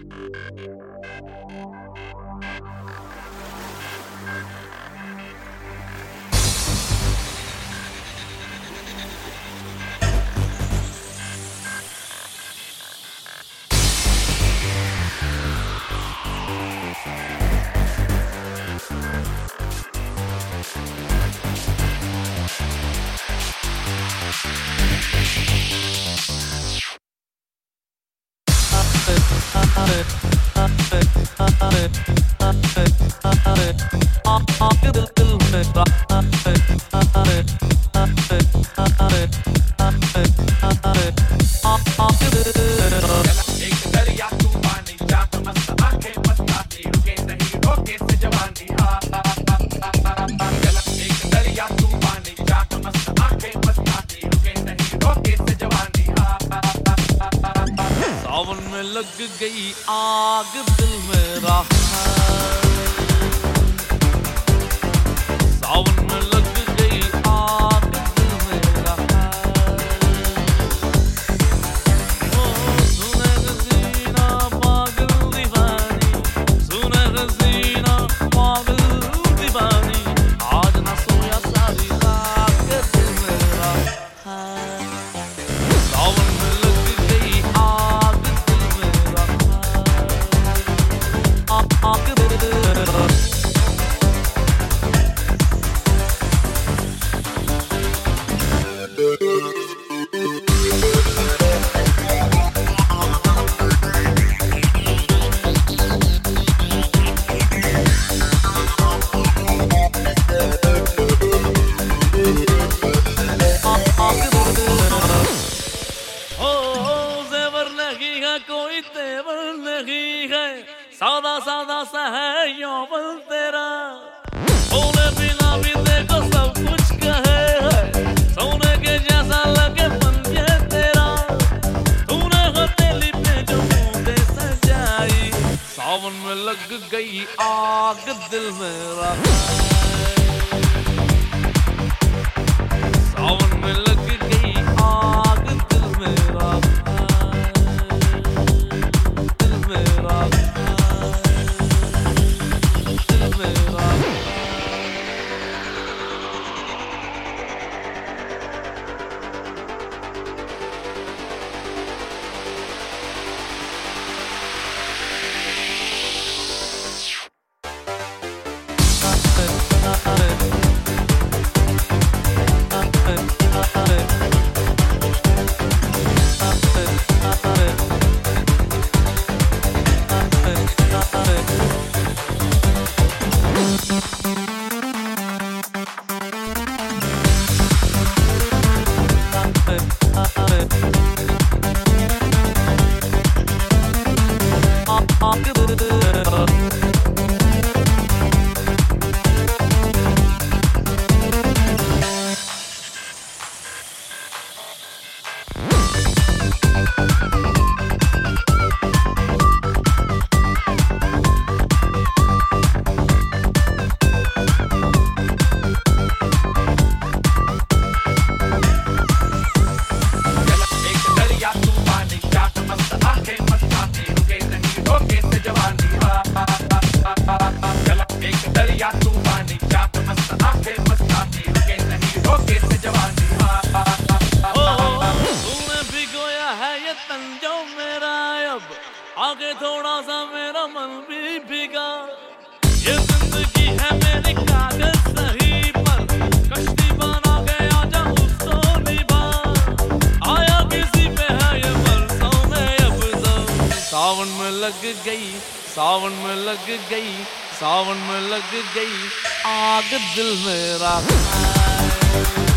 लग गई आग दिल मेरा, सावन में लग गई आग दिल मेरा। ओ सुने हसीना पागल दीवानी, सुने हसीना पागल दीवानी, आज ना सोया सारी रात दिल मेरा। सावन में लग गई आग कोई तेवर नहीं है, सादा सादा सा है यौवन तेरा, बोले बिना भी देखो सब कुछ कहे है, सोने के जैसा लगे पंजे तेरा, तूने हथेली पे जो बूंदे सजाई, सावन में लग गई आग दिल मेरा। सावन में लग गई आग दिल मेरा, आगे थोड़ा सा मेरा मन भी भीगा, ये जिंदगी है मेरी कागज सही पर, कश्ती बना के आजा उसको निभा, आया किसी पे है ये बरसों में अब तो, सावन में लग गई, सावन में लग गई, सावन में लग गई आग दिल मेरा।